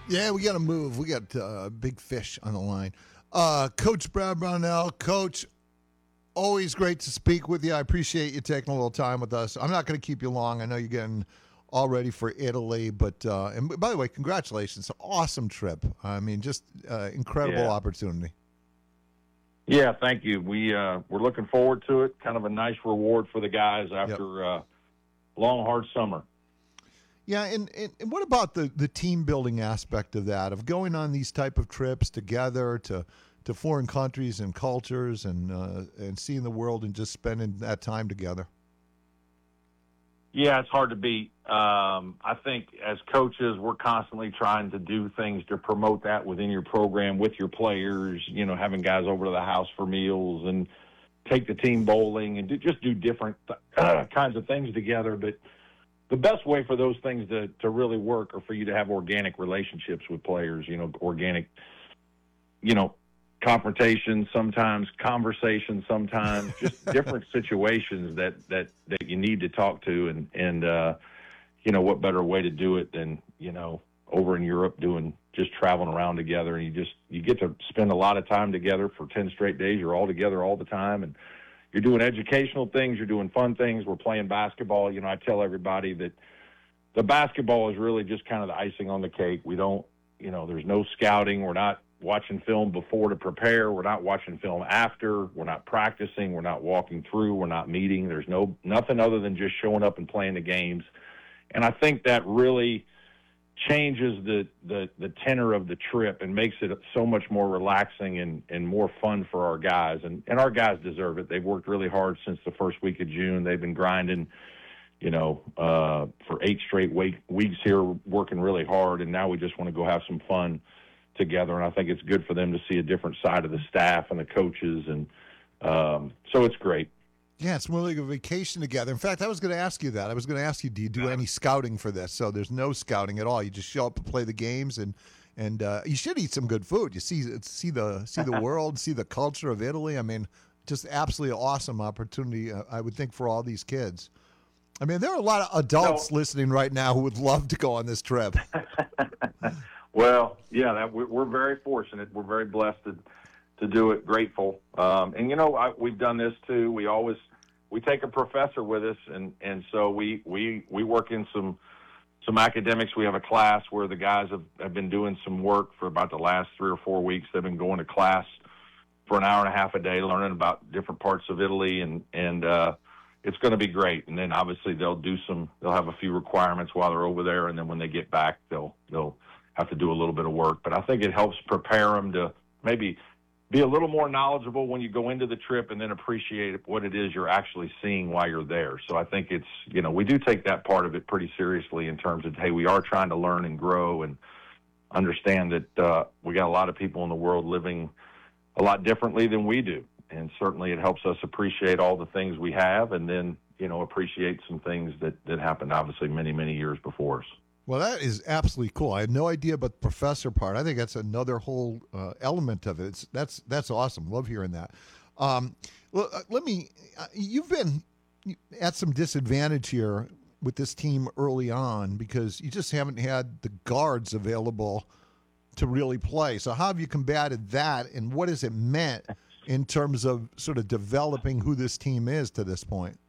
Yeah, we got to move. We got big fish on the line. Coach Brad Brownell, Coach, always great to speak with you. I appreciate you taking a little time with us. I'm not going to keep you long. I know you're getting all ready for Italy, but and by the way, congratulations. Awesome trip. I mean, just incredible opportunity. Yeah, thank you. We're looking forward to it. Kind of a nice reward for the guys after a long, hard summer. Yeah, and what about the team building aspect of that, of going on these type of trips together to foreign countries and cultures and seeing the world and just spending that time together? Yeah, it's hard to beat. I think as coaches, we're constantly trying to do things to promote that within your program with your players, having guys over to the house for meals and take the team bowling and just do different kinds of things together. But the best way for those things to really work are for you to have organic relationships with players, organic, confrontations sometimes, conversations sometimes, just different situations that you need to talk to. And what better way to do it than, over in Europe just traveling around together. And you get to spend a lot of time together for 10 straight days. You're all together all the time. And you're doing educational things. You're doing fun things. We're playing basketball. I tell everybody that the basketball is really just kind of the icing on the cake. We don't, there's no scouting. We're not watching film before to prepare. We're not watching film after. We're not practicing. We're not walking through. We're not meeting. There's nothing other than just showing up and playing the games. And I think that really changes the tenor of the trip and makes it so much more relaxing and more fun for our guys. And our guys deserve it. They've worked really hard since the first week of June. They've been grinding, for 8 straight weeks here, working really hard. And now we just want to go have some fun together. And I think it's good for them to see a different side of the staff and the coaches. And so it's great. Yeah, it's more like a vacation together. In fact, I was going to ask you that. I was going to ask you, do you do any scouting for this? So there's no scouting at all. You just show up and play the games, and you should eat some good food. You see the world, see the culture of Italy. I mean, just absolutely awesome opportunity, I would think, for all these kids. I mean, there are a lot of adults listening right now who would love to go on this trip. Well, yeah, we're very fortunate. We're very blessed to do it, grateful. And, we've done this too. We take a professor with us, and so we work in some academics. We have a class where the guys have been doing some work for about the last 3 or 4 weeks. They've been going to class for an hour and a half a day, learning about different parts of Italy, and it's going to be great. And then obviously they'll have a few requirements while they're over there, and then when they get back, they'll have to do a little bit of work. But I think it helps prepare them to maybe be a little more knowledgeable when you go into the trip, and then appreciate what it is you're actually seeing while you're there. So I think it's, we do take that part of it pretty seriously in terms of, hey, we are trying to learn and grow and understand that we got a lot of people in the world living a lot differently than we do. And certainly it helps us appreciate all the things we have, and then, appreciate some things that happened obviously many, many years before us. Well, that is absolutely cool. I had no idea about the professor part. I think that's another whole element of it. That's awesome. Love hearing that. You've been at some disadvantage here with this team early on because you just haven't had the guards available to really play. So how have you combated that, and what has it meant in terms of sort of developing who this team is to this point?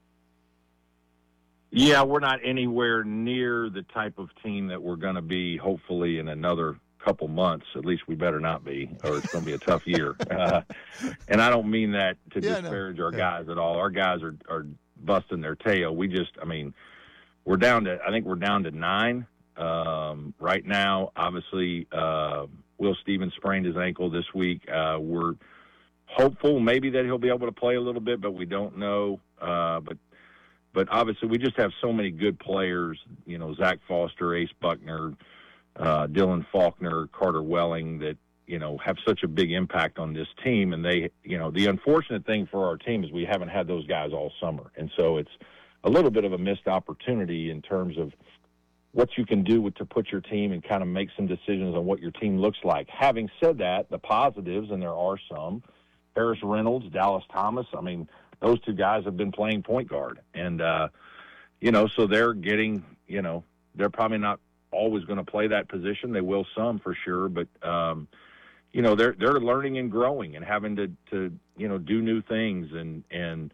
Yeah, we're not anywhere near the type of team that we're going to be, hopefully, in another couple months. At least we better not be, or it's going to be a tough year. And I don't mean that to disparage our guys at all. Our guys are busting their tail. We're down to 9 right now. Obviously, Will Stevens sprained his ankle this week. We're hopeful maybe that he'll be able to play a little bit, but we don't know. But obviously, we just have so many good players, Zach Foster, Ace Buckner, Dylan Faulkner, Carter Welling, that, have such a big impact on this team. And they, the unfortunate thing for our team is we haven't had those guys all summer. And so it's a little bit of a missed opportunity in terms of what you can do to put your team and kind of make some decisions on what your team looks like. Having said that, the positives, and there are some, Harris Reynolds, Dallas Thomas, those two guys have been playing point guard. And, so they're getting, they're probably not always going to play that position. They will some for sure, but you know, they're learning and growing and having to you know, do new things, and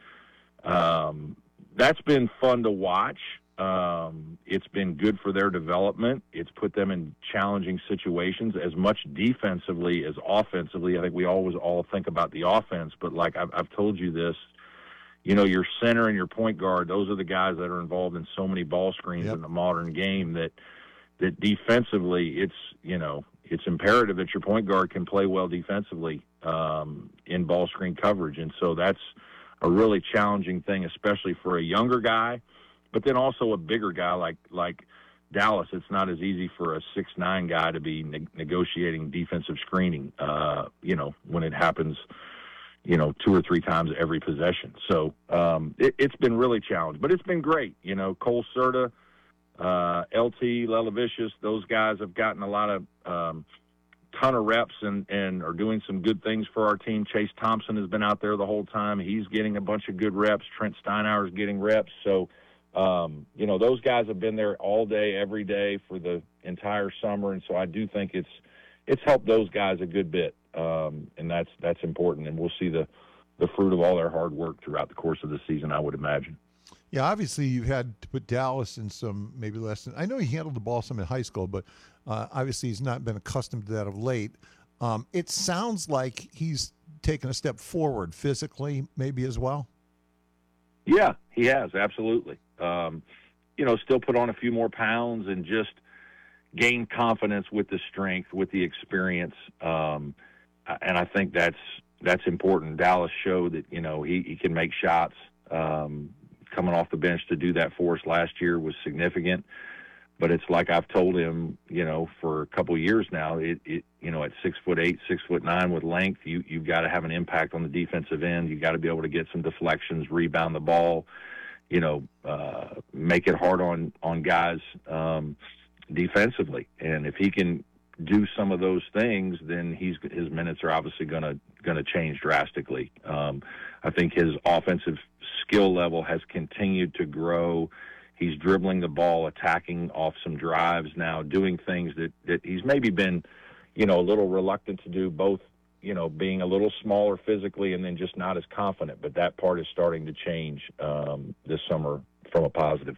that's been fun to watch. It's been good for their development. It's put them in challenging situations, as much defensively as offensively. I think we always all think about the offense, but like I've told you this, you know, your center and your point guard, those are the guys that are involved in so many ball screens in the modern game that defensively, it's, you know, it's imperative that your point guard can play well defensively in ball screen coverage. And so that's a really challenging thing, especially for a younger guy, but then also a bigger guy like Dallas. It's not as easy for a 6'9" guy to be negotiating defensive screening, you know, when it happens, you know, 2 or 3 times every possession. So it's been really challenging, but it's been great. You know, Cole Serta, LT, Lelavicius, those guys have gotten a lot of ton of reps and are doing some good things for our team. Chase Thompson has been out there the whole time. He's getting a bunch of good reps. Trent Steinauer is getting reps. So, you know, those guys have been there all day, every day for the entire summer. And so I do think it's helped those guys a good bit. And that's important. And we'll see the fruit of all their hard work throughout the course of the season, I would imagine. Yeah, obviously you've had to put Dallas in some maybe lessons. I know he handled the ball some in high school, but obviously he's not been accustomed to that of late. It sounds like he's taken a step forward physically maybe as well. Yeah, he has, absolutely. You know, still put on a few more pounds and just gain confidence with the strength, with the experience. And I think that's important. Dallas showed that, you know, he can make shots. Coming off the bench to do that for us last year was significant. But it's like I've told him, you know, for a couple of years now, it you know, at 6'8", 6'9" with length, you've got to have an impact on the defensive end. You got to be able to get some deflections, rebound the ball, you know, make it hard on guys defensively. And if he can do some of those things, then his minutes are obviously going to change drastically. I think his offensive skill level has continued to grow. He's dribbling the ball, attacking off some drives now, doing things that he's maybe been, you know, a little reluctant to do, both, you know, being a little smaller physically and then just not as confident. But that part is starting to change this summer from a positive.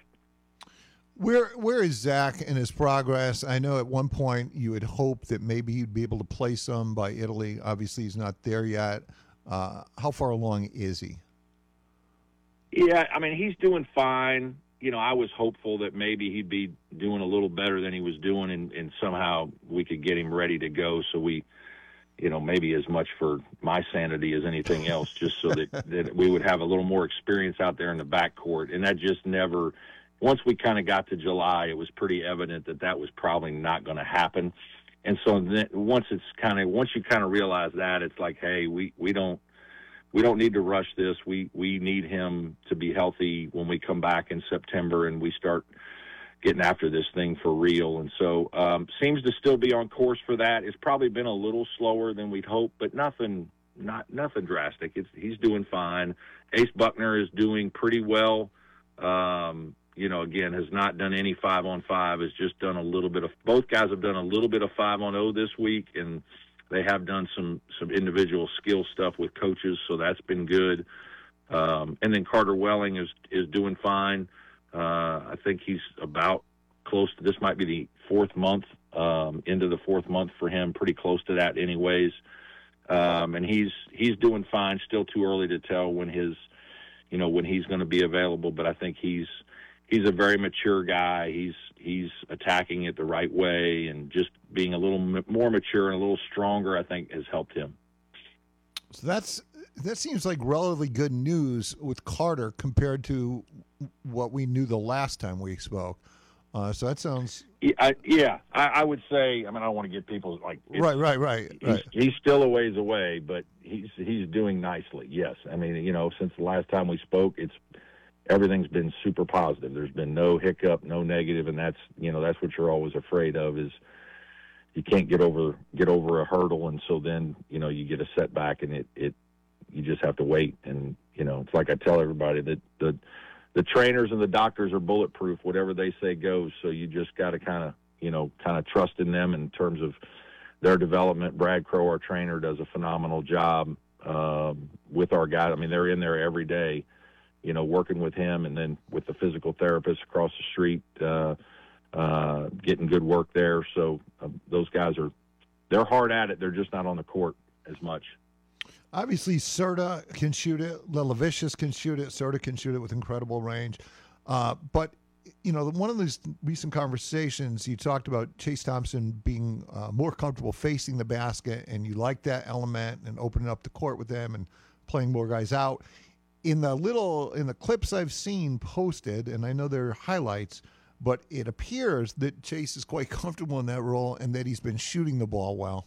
Where is Zach in his progress? I know at one point you had hoped that maybe he'd be able to play some by Italy. Obviously, he's not there yet. How far along is he? Yeah, I mean, he's doing fine. You know, I was hopeful that maybe he'd be doing a little better than he was doing, and somehow we could get him ready to go. So we, you know, maybe as much for my sanity as anything else, just so that we would have a little more experience out there in the backcourt. And that just never – once we kind of got to July, it was pretty evident that was probably not going to happen. And so then once you kind of realize that, it's like, hey, we don't need to rush this. We need him to be healthy when we come back in September and we start getting after this thing for real. And so seems to still be on course for that. It's probably been a little slower than we'd hoped, but nothing drastic. He's doing fine. Ace Buckner is doing pretty well. You know, again, has not done any 5-on-5, has just done a little bit of – both guys have done a little bit of 5-on-0 this week, and they have done some individual skill stuff with coaches, so that's been good. And then Carter Welling is doing fine. I think he's about close to – this might be the 4th month, into the 4th month for him, pretty close to that anyways. And he's doing fine. Still too early to tell when when he's going to be available, but I think he's a very mature guy. He's attacking it the right way, and just being a little more mature and a little stronger, I think, has helped him. So that seems like relatively good news with Carter compared to what we knew the last time we spoke. So that sounds. Yeah, I would say. I mean, I don't want to get people like. Right. He's still a ways away, but he's doing nicely. Yes, I mean, you know, since the last time we spoke, everything's been super positive. There's been no hiccup, no negative, and that's what you're always afraid of, is you can't get over a hurdle, and so then, you know, you get a setback, and you just have to wait. And, you know, it's like I tell everybody that the trainers and the doctors are bulletproof. Whatever they say goes. So you just got to kind of, kind of trusting them in terms of their development. Brad Crow, our trainer, does a phenomenal job with our guys. I mean, they're in there every day, working with him, and then with the physical therapist across the street, getting good work there. So those guys they're hard at it. They're just not on the court as much. Obviously, Serta can shoot it. Lelavicius can shoot it. Serta can shoot it with incredible range. But, one of these recent conversations, you talked about Chase Thompson being more comfortable facing the basket, and you like that element and opening up the court with them and playing more guys out. In the clips I've seen posted, and I know they're highlights, but it appears that Chase is quite comfortable in that role and that he's been shooting the ball well.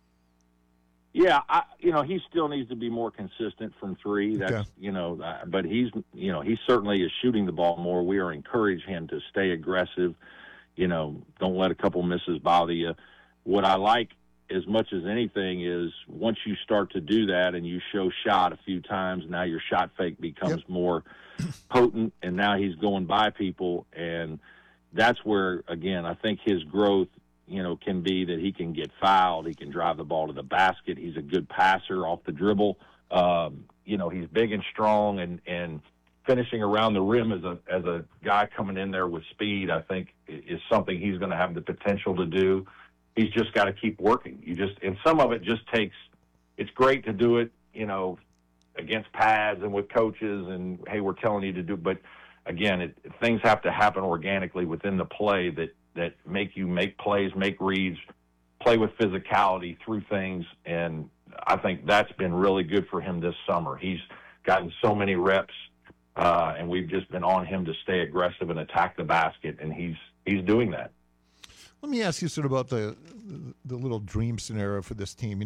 Yeah, he still needs to be more consistent from three. That's, but he certainly is shooting the ball more. We are encouraging him to stay aggressive. Don't let a couple misses bother you. What I like as much as anything is once you start to do that and you show shot a few times, now your shot fake becomes more potent, and now he's going by people. And that's where, again, I think his growth can be that he can get fouled. He can drive the ball to the basket. He's a good passer off the dribble. He's big and strong, and finishing around the rim as a guy coming in there with speed, I think is something he's going to have the potential to do. He's just got to keep working. And some of it just takes, it's great to do it, against pads and with coaches and, hey, we're telling you to do, but again, things have to happen organically within the play that make you make plays, make reads, play with physicality through things. And I think that's been really good for him this summer. He's gotten so many reps, and we've just been on him to stay aggressive and attack the basket, and he's doing that. Let me ask you sort of about the little dream scenario for this team.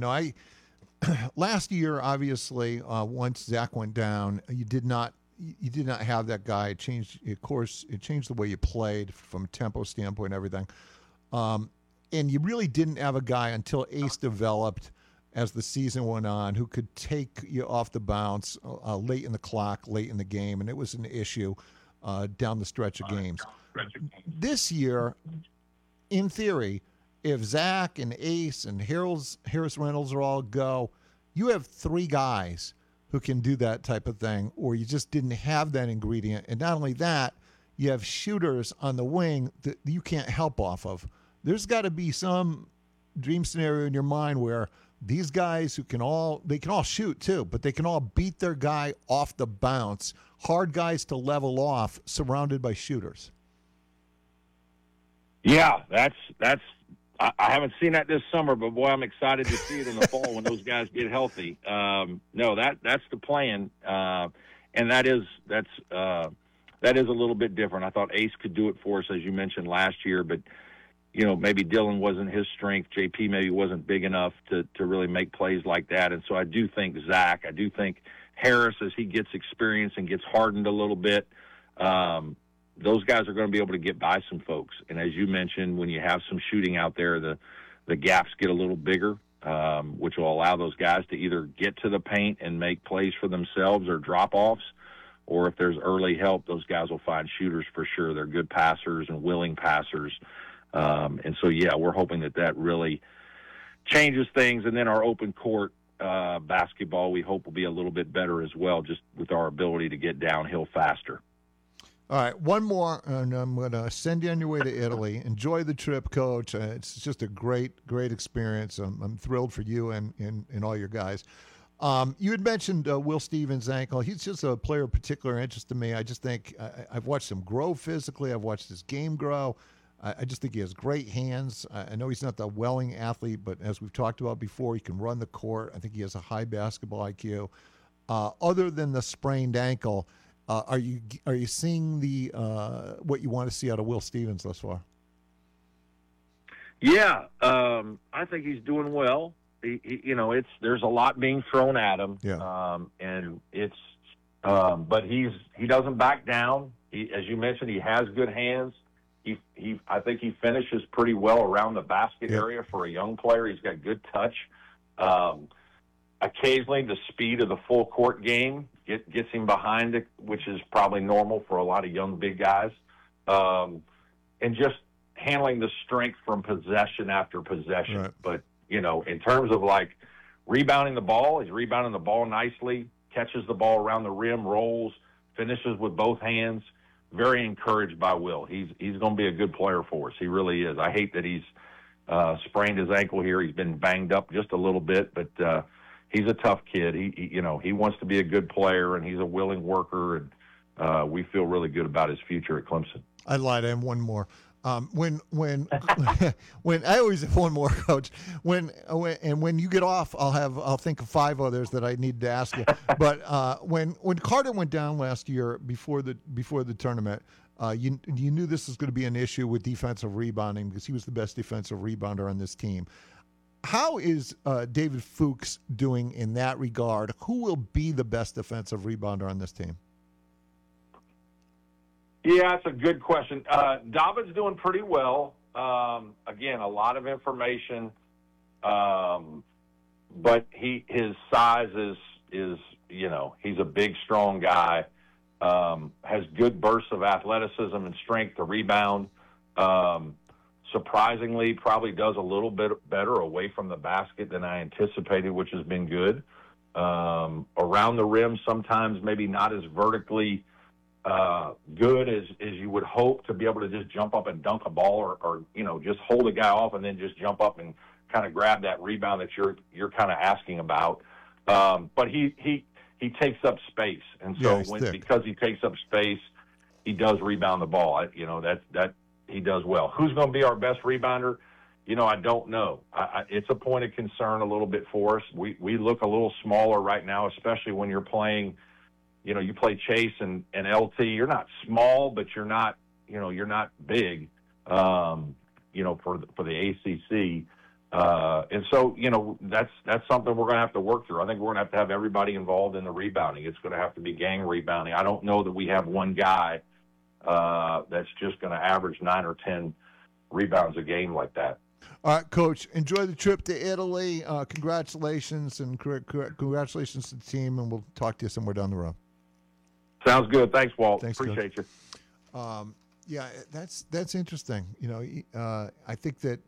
Last year, obviously, once Zach went down, you did not have that guy. It changed the way you played from a tempo standpoint and everything. And you really didn't have a guy until Ace developed as the season went on who could take you off the bounce late in the clock, late in the game, and it was an issue down the stretch of games. This year, in theory, if Zach and Ace and Harris Reynolds are all go, you have three guys who can do that type of thing, or you just didn't have that ingredient. And not only that, you have shooters on the wing that you can't help off of. There's got to be some dream scenario in your mind where these guys they can all shoot too, but they can all beat their guy off the bounce, hard guys to level off, surrounded by shooters. Yeah, that's I haven't seen that this summer, but boy, I'm excited to see it in the fall when those guys get healthy. No, that's the plan, and that's a little bit different. I thought Ace could do it for us, as you mentioned last year, but maybe Dylan wasn't his strength. JP maybe wasn't big enough to really make plays like that, and so I do think Zach, I do think Harris, as he gets experience and gets hardened a little bit. Those guys are going to be able to get by some folks. And as you mentioned, when you have some shooting out there, the gaps get a little bigger, which will allow those guys to either get to the paint and make plays for themselves or drop-offs, or if there's early help, those guys will find shooters for sure. They're good passers and willing passers. And so, yeah, we're hoping that really changes things. And then our open court basketball, we hope, will be a little bit better as well, just with our ability to get downhill faster. All right, one more, and I'm going to send you on your way to Italy. Enjoy the trip, Coach. It's just a great experience. I'm thrilled for you and all your guys. You had mentioned Will Stevens' ankle. He's just a player of particular interest to me. I just think I've watched him grow physically. I've watched his game grow. I just think he has great hands. I know he's not the Welling athlete, but as we've talked about before, he can run the court. I think he has a high basketball IQ. Other than the sprained ankle, are you seeing the what you want to see out of Will Stevens thus far? Yeah, I think he's doing well. There's a lot being thrown at him, and but he doesn't back down. As you mentioned, he has good hands. I think he finishes pretty well around the basket area for a young player. He's got good touch. Occasionally, the speed of the full court game gets him behind it, which is probably normal for a lot of young big guys. And just handling the strength from possession after possession. Right. But, you know, in terms of like rebounding the ball, he's rebounding the ball nicely, catches the ball around the rim, rolls, finishes with both hands. Very encouraged by Will. He's going to be a good player for us. He really is. I hate that he's sprained his ankle here. He's been banged up just a little bit, but he's a tough kid. He wants to be a good player, and he's a willing worker, and we feel really good about his future at Clemson. I lied. I have one more. When when I always have one more, Coach. When you get off, I'll think of 5 others that I need to ask you. But when Carter went down last year before the tournament, you knew this was going to be an issue with defensive rebounding because he was the best defensive rebounder on this team. How is David Fuchs doing in that regard? Who will be the best defensive rebounder on this team? Yeah, that's a good question. David's doing pretty well. Again, a lot of information, but his size is he's a big, strong guy. Has good bursts of athleticism and strength to rebound. Surprisingly, probably does a little bit better away from the basket than I anticipated, which has been good. Around the rim, sometimes maybe not as vertically good as you would hope to be able to just jump up and dunk a ball or just hold a guy off and then just jump up and kind of grab that rebound that you're kind of asking about. But he takes up space, and so because he takes up space, he does rebound the ball. That he does well. Who's going to be our best rebounder? I don't know. It's a point of concern a little bit for us. We look a little smaller right now, especially when you're playing. You play Chase and LT. You're not small, but you're not big. For the ACC. And so, that's something we're going to have to work through. I think we're going to have everybody involved in the rebounding. It's going to have to be gang rebounding. I don't know that we have one guy that's just going to average 9 or 10 rebounds a game like that. All right, Coach, enjoy the trip to Italy. Congratulations, and congratulations to the team, and we'll talk to you somewhere down the road. Sounds good. Thanks, Walt. Thanks, appreciate Coach. You. Yeah, that's interesting. I think that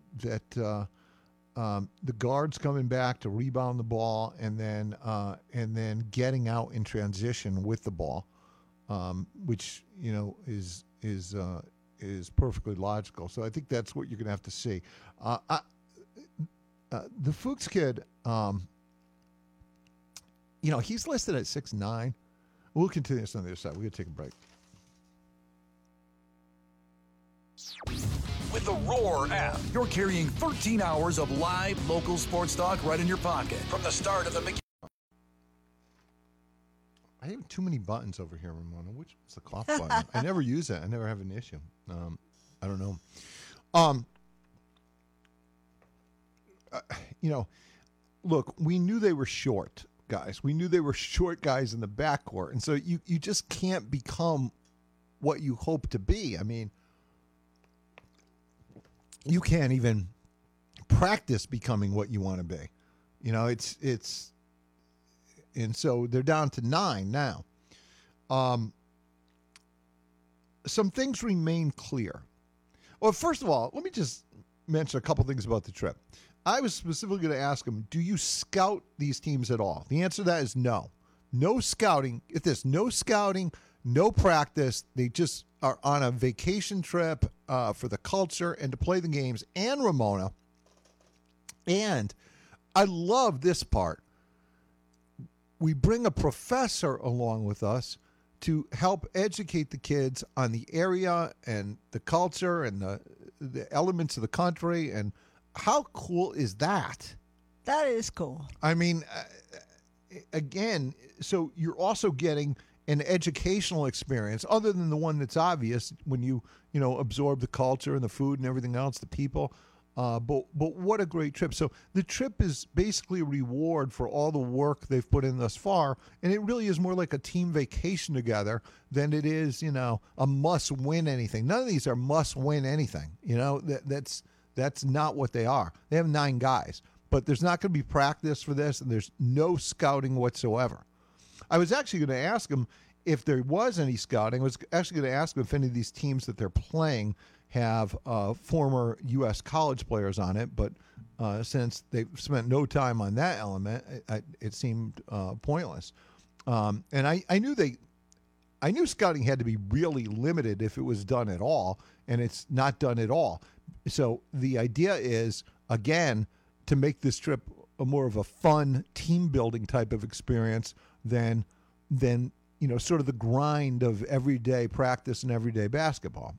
the guards coming back to rebound the ball and then getting out in transition with the ball, which is perfectly logical. So I think that's what you're going to have to see. The Fuchs kid, he's listed at 6'9". We'll continue this on the other side. We're going to take a break. With the Roar app, you're carrying 13 hours of live local sports talk right in your pocket from the start of the I have too many buttons over here, Ramona. Which is the cough button? I never use it. I never have an issue. I don't know. Look, we knew they were short guys. We knew they were short guys in the backcourt. And so you just can't become what you hope to be. I mean, you can't even practice becoming what you want to be. It's and so they're down to 9 now. Some things remain clear. Well, first of all, let me just mention a couple things about the trip. I was specifically going to ask him, do you scout these teams at all? The answer to that is no. No scouting. Get this, no scouting, no practice. They just are on a vacation trip for the culture and to play the games. And Ramona, and I love this part, we bring a professor along with us to help educate the kids on the area and the culture and the elements of the country. And how cool is that? That is cool. I mean, again, so you're also getting an educational experience other than the one that's obvious when you absorb the culture and the food and everything else, the people. But what a great trip. So the trip is basically a reward for all the work they've put in thus far, and it really is more like a team vacation together than it is, a must-win anything. None of these are must-win anything. That's not what they are. They have 9 guys, but there's not going to be practice for this, and there's no scouting whatsoever. I was actually going to ask him if there was any scouting, I was actually going to ask them if any of these teams that they're playing have former U.S. college players on it, but since they've spent no time on that element, it seemed pointless. And I knew scouting had to be really limited if it was done at all, and it's not done at all. So the idea is, again, to make this trip a more of a fun team building type of experience than sort of the grind of everyday practice and everyday basketball.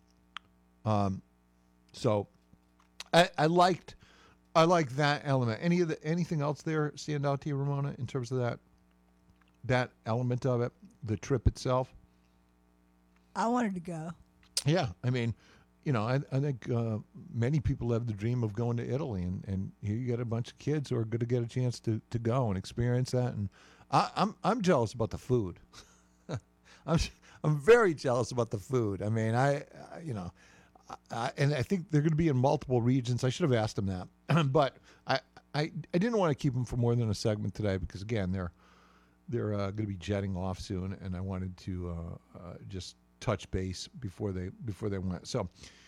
So I liked that element. Anything else there stand out to you, Ramona, in terms of that element of it, the trip itself? I wanted to go. Yeah, I mean, I think many people have the dream of going to Italy, and here you get a bunch of kids who are going to get a chance to go and experience that. And I'm jealous about the food. I'm very jealous about the food. I mean, and I think they're going to be in multiple regions. I should have asked them that, but I didn't want to keep them for more than a segment today because again they're going to be jetting off soon, and I wanted to just touch base before they went. So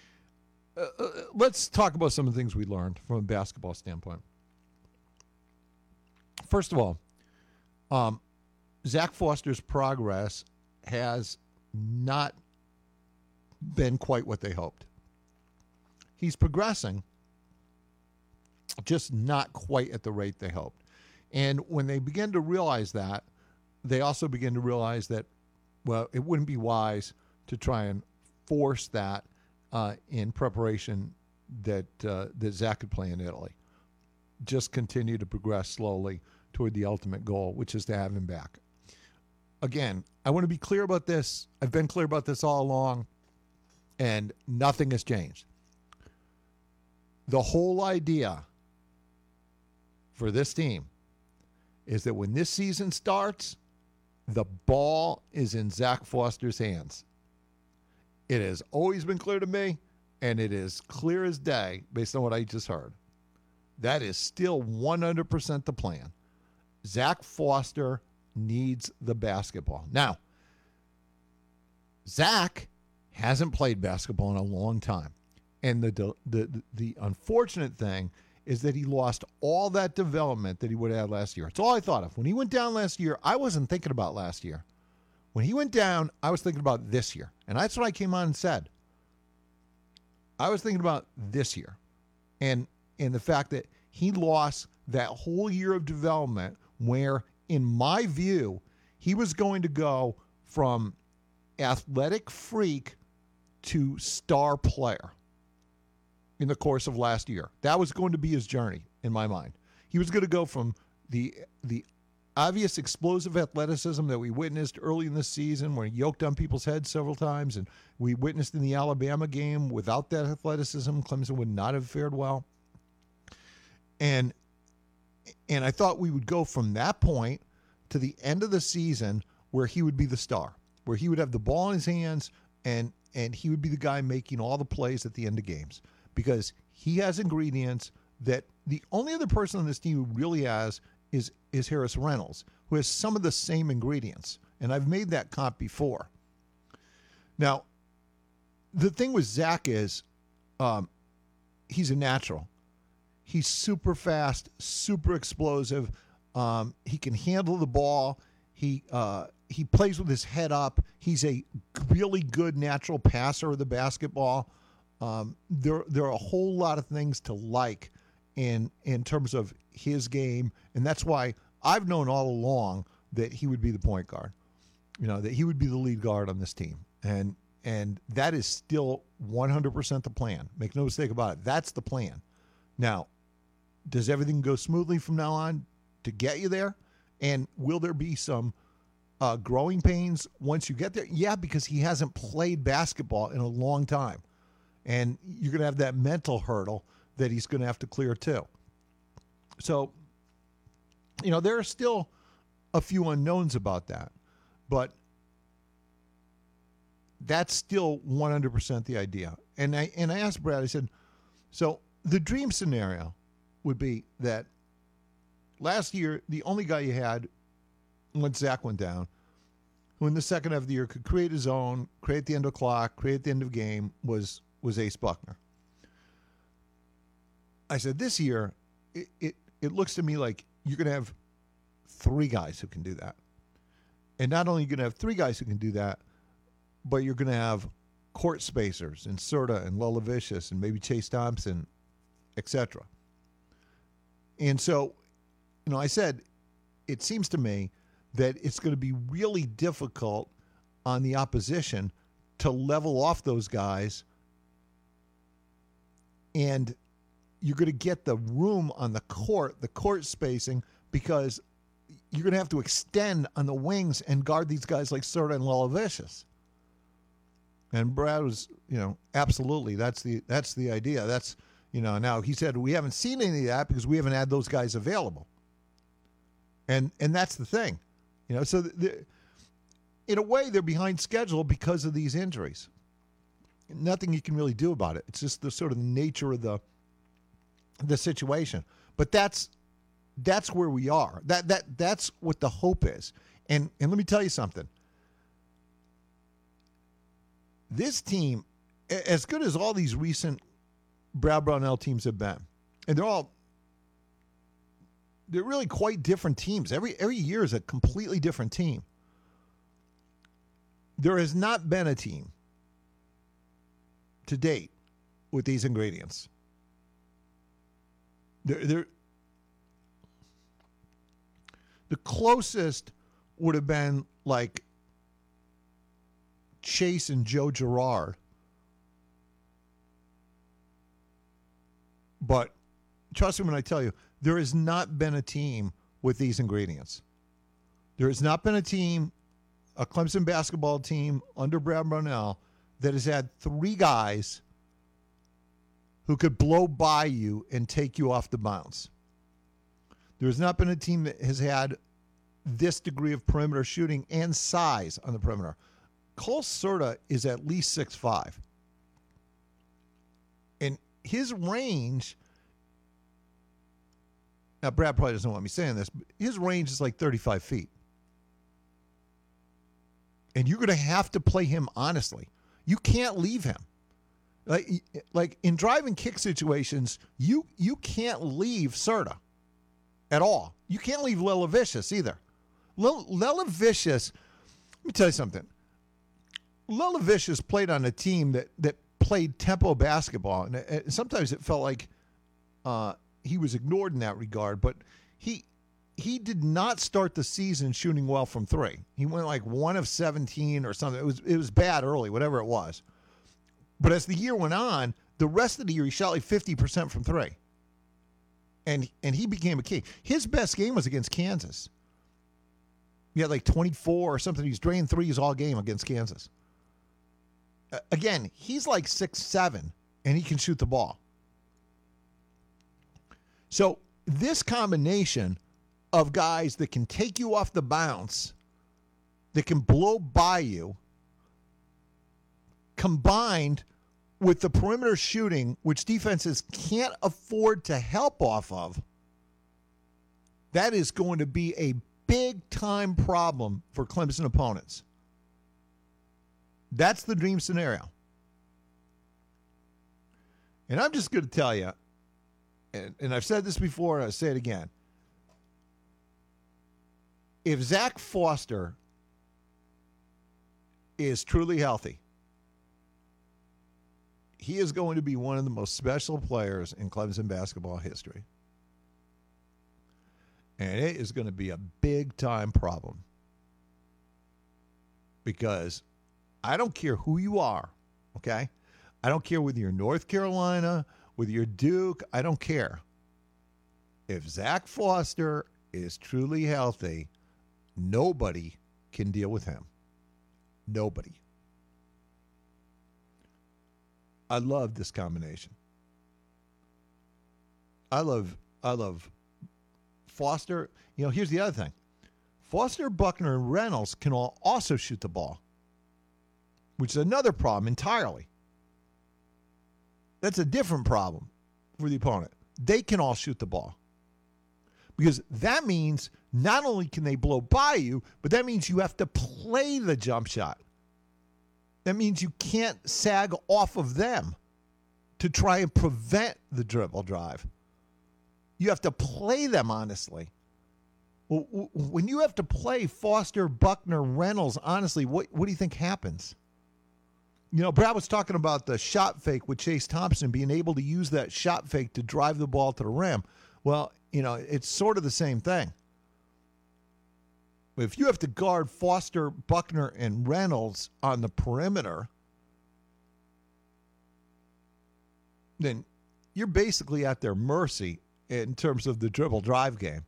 let's talk about some of the things we learned from a basketball standpoint. First of all, Zach Foster's progress has not been quite what they hoped. He's progressing, just not quite at the rate they hoped. And when they begin to realize that, they also begin to realize that, well, it wouldn't be wise to try and force that in preparation that Zach could play in Italy. Just continue to progress slowly toward the ultimate goal, which is to have him back. Again, I want to be clear about this. I've been clear about this all along, and nothing has changed. The whole idea for this team is that when this season starts, the ball is in Zach Foster's hands. It has always been clear to me, and it is clear as day based on what I just heard. That is still 100% the plan. Zach Foster needs the basketball. Now, Zach hasn't played basketball in a long time. And the unfortunate thing is that he lost all that development that he would have had last year. It's all I thought of. When he went down last year, I wasn't thinking about last year. When he went down, I was thinking about this year. And that's what I came on and said. I was thinking about this year. And the fact that he lost that whole year of development where, in my view, he was going to go from athletic freak to star player in the course of last year. That was going to be his journey in my mind. He was going to go from the obvious explosive athleticism that we witnessed early in this season where he yoked on people's heads several times, and we witnessed in the Alabama game without that athleticism, Clemson would not have fared well. And I thought we would go from that point to the end of the season where he would be the star, where he would have the ball in his hands and he would be the guy making all the plays at the end of games, because he has ingredients that the only other person on this team who really has is Harris Reynolds, who has some of the same ingredients. And I've made that comp before. Now, the thing with Zach is he's a natural. He's super fast, super explosive. He can handle the ball. He plays with his head up. He's a really good natural passer of the basketball. There are a whole lot of things to like in terms of his game, and that's why I've known all along that he would be the point guard. That he would be the lead guard on this team, and that is still 100% the plan. Make no mistake about it. That's the plan. Now, does everything go smoothly from now on to get you there? And will there be some growing pains once you get there? Yeah, because he hasn't played basketball in a long time. And you're going to have that mental hurdle that he's going to have to clear too. So, there are still a few unknowns about that. But that's still 100% the idea. And I asked Brad, I said, so the dream scenario would be that last year, the only guy you had when Zach went down who in the second half of the year could create his own, create the end of clock, create the end of game, was Ace Buckner. I said, this year, it looks to me like you're going to have 3 guys who can do that. And not only are you going to have 3 guys who can do that, but you're going to have court spacers and Serta and Lelavicius and maybe Chase Thompson, etc. And so, I said, it seems to me that it's going to be really difficult on the opposition to level off those guys, and you're going to get the room on the court spacing, because you're going to have to extend on the wings and guard these guys like Serta and Lelavicius. And Brad was, absolutely, that's the idea. That's, now he said we haven't seen any of that because we haven't had those guys available. And that's the thing. So in a way, they're behind schedule because of these injuries. Nothing you can really do about it. It's just the sort of nature of the situation. But that's where we are. That's what the hope is. And let me tell you something. This team, as good as all these recent Brad Brownell teams have been, and they're really quite different teams. Every year is a completely different team. There has not been a team to date with these ingredients. The closest would have been like Chase and Joe Girard. But trust me when I tell you, there has not been a team with these ingredients. There has not been a Clemson basketball team under Brad Brownell that has had 3 guys who could blow by you and take you off the bounce. There has not been a team that has had this degree of perimeter shooting and size on the perimeter. Cole Serta is at least 6'5". And his range, now Brad probably doesn't want me saying this, but his range is like 35 feet. And you're going to have to play him honestly. You can't leave him. Like in drive and kick situations, you can't leave Serta at all. You can't leave Lelavicius either. Lelavicius, let me tell you something. Lelavicius played on a team that played tempo basketball, and sometimes it felt like he was ignored in that regard. But he did not start the season shooting well from 3. He went like 1 of 17 or something. It was bad early, whatever it was. But as the year went on, the rest of the year he shot like 50% from 3, and he became a key. His best game was against Kansas. He had like 24 or something. He's drained threes all game against Kansas. Again, he's like 6'7", and he can shoot the ball. So this combination of guys that can take you off the bounce, that can blow by you, combined with the perimeter shooting, which defenses can't afford to help off of, that is going to be a big-time problem for Clemson opponents. That's the dream scenario. And I'm just going to tell you, and I've said this before and I'll say it again, if Zach Foster is truly healthy, he is going to be one of the most special players in Clemson basketball history. And it is going to be a big-time problem. Because I don't care who you are, okay? I don't care whether you're North Carolina, whether you're Duke, I don't care. If Zach Foster is truly healthy, nobody can deal with him. Nobody. I love this combination. I love Foster. Here's the other thing. Foster, Buckner, and Reynolds can all also shoot the ball, which is another problem entirely. That's a different problem for the opponent. They can all shoot the ball. because that means not only can they blow by you, but that means you have to play the jump shot. That means you can't sag off of them to try and prevent the dribble drive. You have to play them honestly. When you have to play Foster, Buckner, Reynolds, honestly, what do you think happens? Brad was talking about the shot fake with Chase Thompson, being able to use that shot fake to drive the ball to the rim. Well, it's sort of the same thing. If you have to guard Foster, Buckner, and Reynolds on the perimeter, then you're basically at their mercy in terms of the dribble drive game.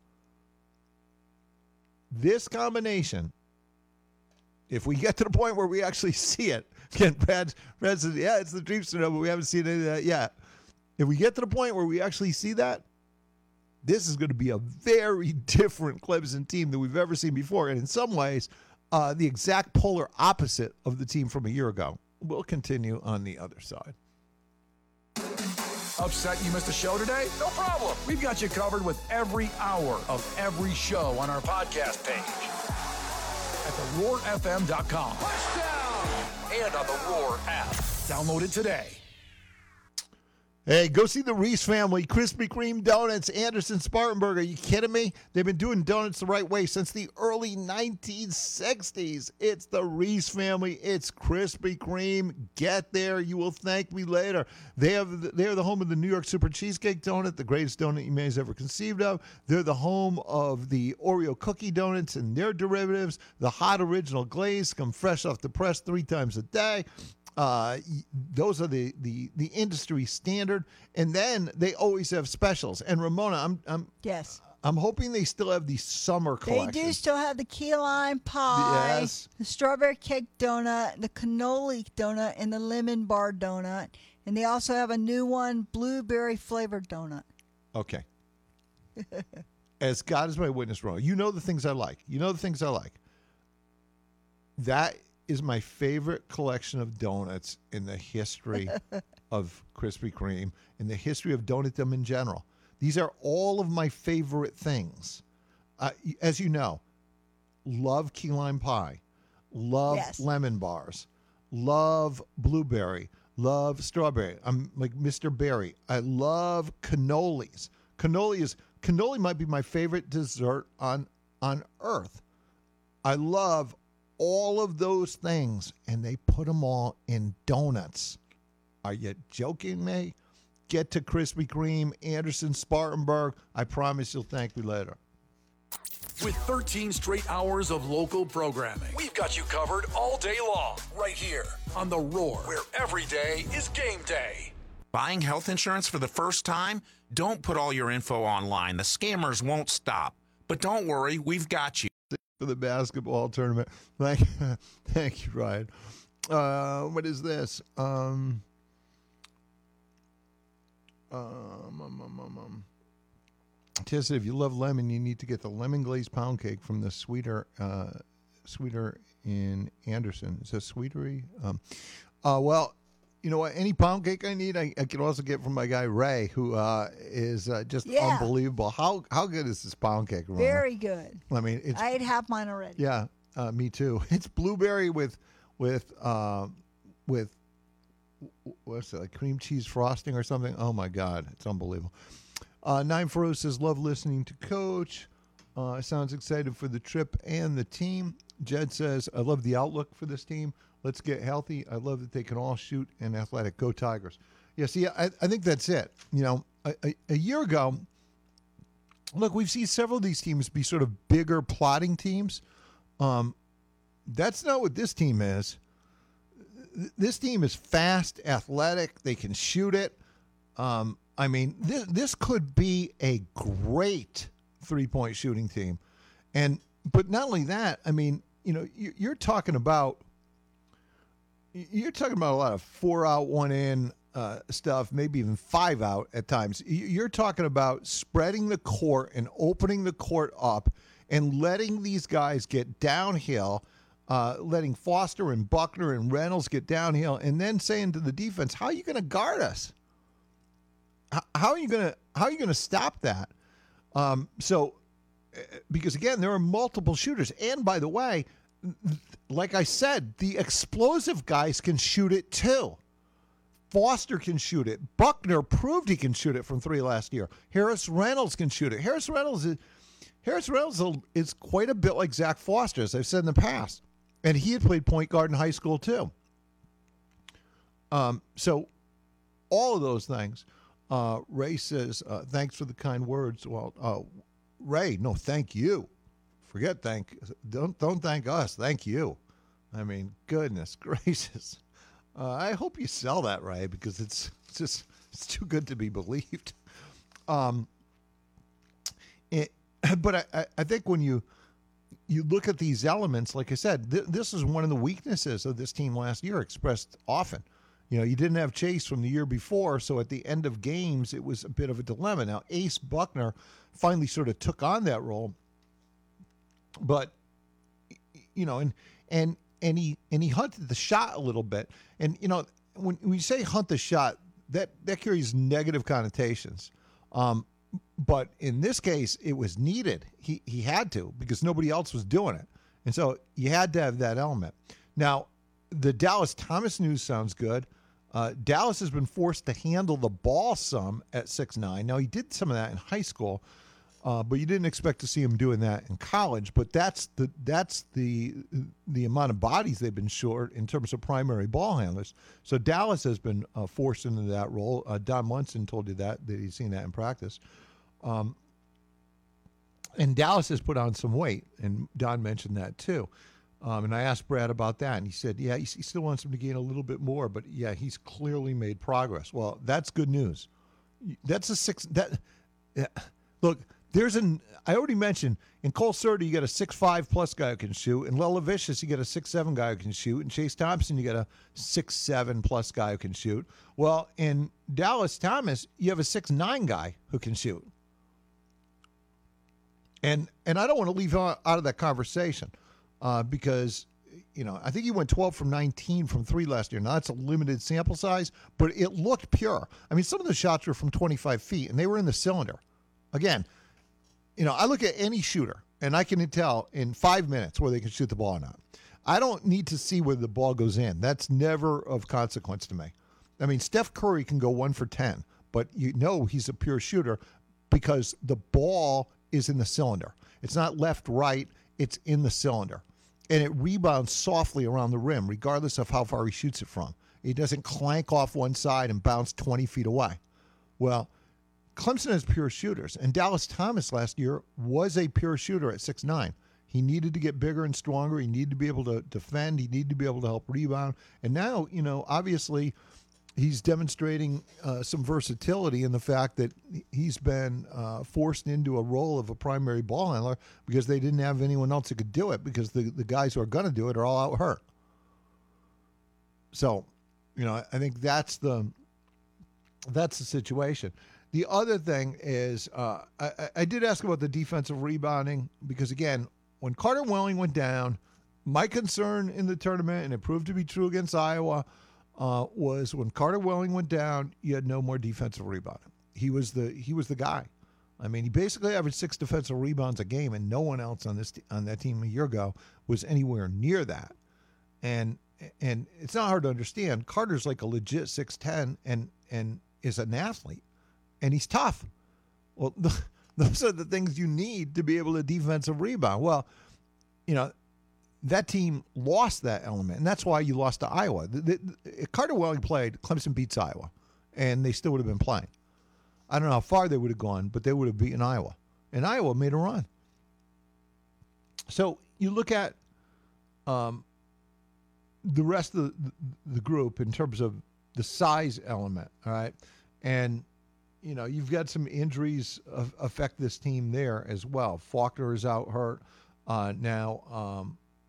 This combination, if we get to the point where we actually see it, again, Brad says, yeah, it's the dream scenario, but we haven't seen any of that yet. If we get to the point where we actually see that, this is going to be a very different Clemson team than we've ever seen before. And in some ways, the exact polar opposite of the team from a year ago. We'll continue on the other side. Upset you missed a show today? No problem. We've got you covered with every hour of every show on our podcast page at theroarfm.com. Touchdown! And on the Roar app. Download it today. Hey, go see the Reese family, Krispy Kreme Donuts, Anderson Spartanburg. Are you kidding me? They've been doing donuts the right way since the early 1960s. It's the Reese family. It's Krispy Kreme. Get there. You will thank me later. They are the home of the New York Super Cheesecake Donut, the greatest donut you may have ever conceived of. They're the home of the Oreo Cookie Donuts and their derivatives. The hot original glaze come fresh off the press 3 times a day. Those are the industry standard, and then they always have specials. And Ramona, Yes. I'm hoping they still have the summer collection. They do still have the key lime pie, Yes. the strawberry cake donut, the cannoli donut, and the lemon bar donut. And they also have a new one, blueberry flavored donut. Okay. As God is my witness, Ramona, you know the things I like. That is my favorite collection of donuts in the history of Krispy Kreme, in the history of donutdom in general. These are all of my favorite things. As you know, love key lime pie, love lemon bars, love blueberry, love strawberry. I'm like Mr. Berry. I love cannolis. Cannoli might be my favorite dessert on earth. I love all of those things, and they put them all in donuts. Are you joking me? Get to Krispy Kreme, Anderson, Spartanburg. I promise you'll thank me later. With 13 straight hours of local programming, we've got you covered all day long, right here on The Roar, where every day is game day. Buying health insurance for the first time? Don't put all your info online. The scammers won't stop. But don't worry, we've got you. For the basketball tournament. Thank you, Ryan. What is this? Tessa, if you love lemon, you need to get the lemon glazed pound cake from the Sweeter in Anderson. Is that Sweetery? Well, you know what? Any pound cake I need, I can also get from my guy Ray, who is just unbelievable. How good is this pound cake, Ramona? Very good. I mean, I ate half mine already. Yeah, me too. It's blueberry with what's it, like cream cheese frosting or something? Oh my God, it's unbelievable. 940 says, love listening to Coach. Sounds excited for the trip and the team. Jed says, I love the outlook for this team. Let's get healthy. I love that they can all shoot and athletic. Go Tigers. Yeah, see, I think that's it. You know, a year ago, look, we've seen several of these teams be sort of bigger plotting teams. That's not what this team is. This team is fast, athletic. They can shoot it. I mean, this could be a great three-point shooting team. But not only that, I mean, you know, you're talking about a lot of 4-out, 1-in stuff, maybe even 5-out at times. You're talking about spreading the court and opening the court up and letting these guys get downhill, letting Foster and Buckner and Reynolds get downhill, and then saying to the defense, how are you going to guard us? How are you going to stop that? So because again, there are multiple shooters. And by the way, like I said, the explosive guys can shoot it too. Foster can shoot it. Buckner proved he can shoot it from 3 last year. Harris Reynolds can shoot it. Harris Reynolds is quite a bit like Zach Foster, as I've said in the past. And he had played point guard in high school too. So all of those things. Ray says, thanks for the kind words. Well, Ray, no, thank you. Forget don't thank us. Thank you. I mean, goodness gracious. I hope you sell that, Ray, because it's too good to be believed. But I think when you look at these elements, like I said, this is one of the weaknesses of this team last year, expressed often. You know, you didn't have Chase from the year before, so at the end of games, it was a bit of a dilemma. Now, Ace Buckner finally sort of took on that role, but you know, and he hunted the shot a little bit. And you know, when you say hunt the shot, that carries negative connotations. But in this case, it was needed. He had to, because nobody else was doing it, and so you had to have that element. Now, the Dallas Thomas news sounds good. Dallas has been forced to handle the ball some at 6'9". Now, he did some of that in high school, but you didn't expect to see him doing that in college. But that's the amount of bodies they've been short in terms of primary ball handlers. So Dallas has been forced into that role. Don Munson told you that he's seen that in practice. And Dallas has put on some weight, and Don mentioned that too. And I asked Brad about that, and he said, yeah, he still wants him to gain a little bit more, but yeah, he's clearly made progress. Well, that's good news. That's a six. Look, I already mentioned, in Cole Surter, you got a 6'5 plus guy who can shoot. In Lela Vicious, you got a 6'7 guy who can shoot. In Chase Thompson, you got a 6'7 plus guy who can shoot. Well, in Dallas Thomas, you have a 6'9 guy who can shoot. And I don't want to leave out of that conversation. Because, you know, I think he went 12 from 19 from 3 last year. Now, that's a limited sample size, but it looked pure. I mean, some of the shots were from 25 feet, and they were in the cylinder. Again, you know, I look at any shooter, and I can tell in 5 minutes whether they can shoot the ball or not. I don't need to see whether the ball goes in. That's never of consequence to me. I mean, Steph Curry can go 1 for 10, but you know he's a pure shooter because the ball is in the cylinder. It's not left, right. It's in the cylinder. And it rebounds softly around the rim, regardless of how far he shoots it from. It doesn't clank off one side and bounce 20 feet away. Well, Clemson has pure shooters, and Dallas Thomas last year was a pure shooter at 6'9". He needed to get bigger and stronger. He needed to be able to defend. He needed to be able to help rebound. And now, you know, obviously he's demonstrating some versatility in the fact that he's been forced into a role of a primary ball handler because they didn't have anyone else that could do it, because the guys who are going to do it are all out hurt. So, you know, I think that's the situation. The other thing is I did ask about the defensive rebounding because, again, when Carter Welling went down, my concern in the tournament, and it proved to be true against Iowa, was when Carter Welling went down, you had no more defensive rebounding. He was the guy. I mean, he basically averaged 6 defensive rebounds a game, and no one else on that team a year ago was anywhere near that. And it's not hard to understand. Carter's like a legit 6'10" and is an athlete, and he's tough. Well, those are the things you need to be able to defensive rebound. Well, you know, that team lost that element, and that's why you lost to Iowa. If Carter Welling played, Clemson beats Iowa, and they still would have been playing. I don't know how far they would have gone, but they would have beaten Iowa, and Iowa made a run. So you look at the rest of the group in terms of the size element, all right? And, you know, you've got some injuries affect this team there as well. Faulkner is out hurt now.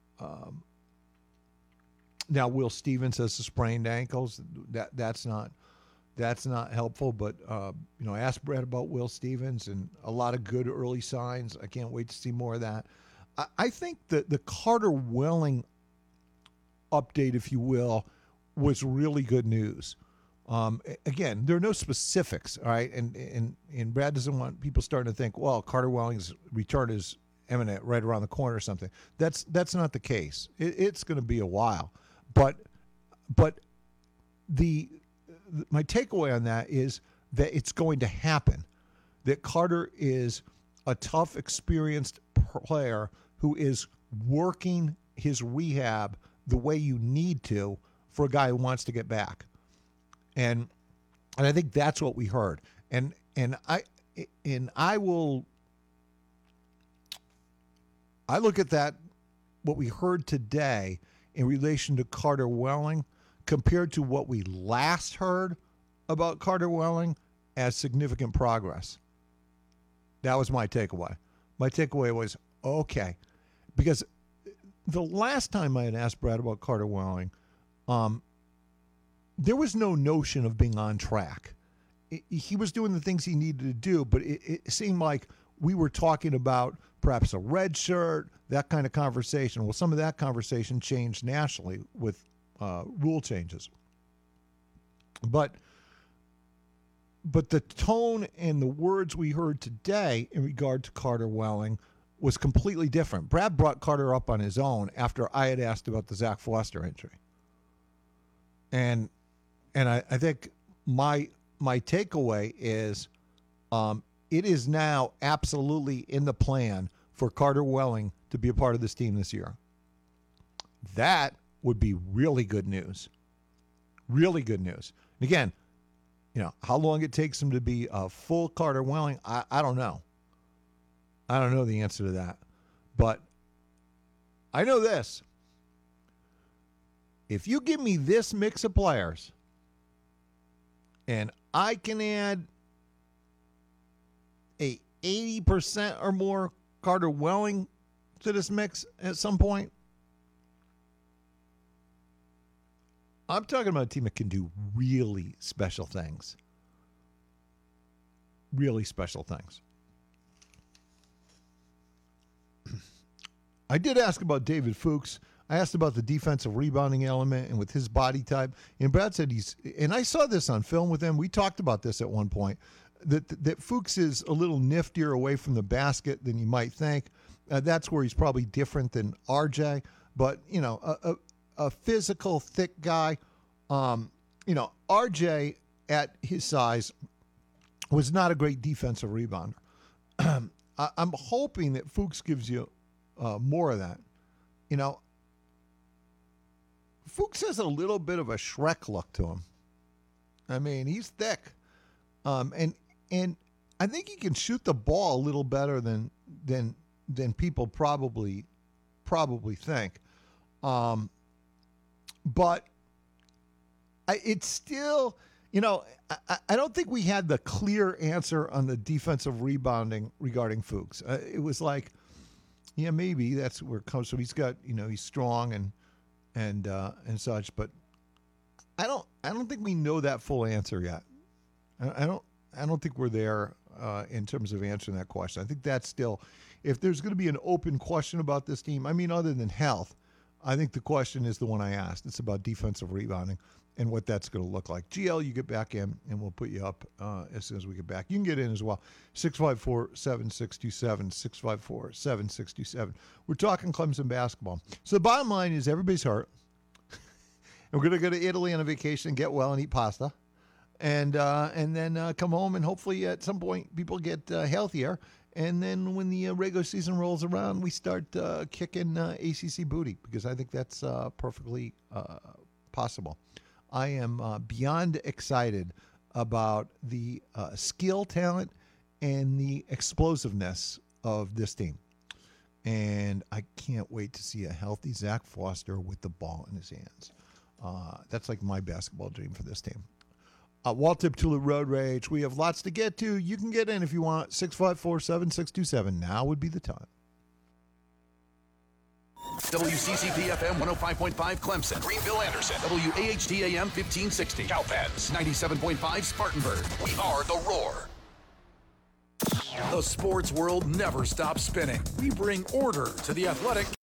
Now Will Stevens has sprained ankles. That's not helpful. But you know, I asked Brett about Will Stevens, and a lot of good early signs. I can't wait to see more of that. I think that the Carter Welling update, if you will, was really good news. Again, there are no specifics, all right? And Brad doesn't want people starting to think, well, Carter Welling's return is imminent, right around the corner or something. That's not the case. It's going to be a while. But my takeaway on that is that it's going to happen, that Carter is a tough, experienced player who is working his rehab the way you need to for a guy who wants to get back. And I think that's what we heard. And I look at that, what we heard today in relation to Carter Welling compared to what we last heard about Carter Welling as significant progress. That was my takeaway. My takeaway was, okay, because the last time I had asked Brad about Carter Welling, there was no notion of being on track. He was doing the things he needed to do, but it seemed like we were talking about perhaps a red shirt, that kind of conversation. Well, some of that conversation changed nationally with rule changes. But the tone and the words we heard today in regard to Carter Welling was completely different. Brad brought Carter up on his own after I had asked about the Zach Foster injury. And I think my takeaway is it is now absolutely in the plan for Carter Welling to be a part of this team this year. That would be really good news. Really good news. And again, how long it takes him to be a full Carter Welling, I don't know. I don't know the answer to that. But I know this. If you give me this mix of players and I can add a 80% or more Carter Welling to this mix at some point, I'm talking about a team that can do really special things. Really special things. I did ask about David Fuchs. I asked about the defensive rebounding element and with his body type. And Brad said and I saw this on film with him. We talked about this at one point, that Fuchs is a little niftier away from the basket than you might think. That's where he's probably different than RJ. But, a physical, thick guy. RJ at his size was not a great defensive rebounder. I'm hoping that Fuchs gives you more of that. Fuchs has a little bit of a Shrek look to him. I mean, he's thick. And I think he can shoot the ball a little better than people probably think. But it's still, I don't think we had the clear answer on the defensive rebounding regarding Fuchs. It was like, yeah, maybe that's where it comes from. He's got, he's strong and such, but I don't think we know that full answer yet. I don't think we're there in terms of answering that question. I think that's still, if there's going to be an open question about this team, I mean, other than health, I think the question is the one I asked. It's about defensive rebounding and what that's going to look like. GL, you get back in, and we'll put you up as soon as we get back. You can get in as well. 654-7627, 654-7627. We're talking Clemson basketball. So the bottom line is everybody's hurt. And we're going to go to Italy on a vacation and get well and eat pasta. And then come home, and hopefully at some point people get healthier. And then when the regular season rolls around, we start kicking ACC booty, because I think that's perfectly possible. I am beyond excited about the skill, talent, and the explosiveness of this team. And I can't wait to see a healthy Zach Foster with the ball in his hands. That's like my basketball dream for this team. Walt Tiptula Road Rage. We have lots to get to. You can get in if you want. 654-7627. Now would be the time. WCCP-FM 105.5 Clemson, Greenville, Anderson, WAHT-AM 1560, Cowpens 97.5 Spartanburg. We are the Roar. The sports world never stops spinning. We bring order to the athletic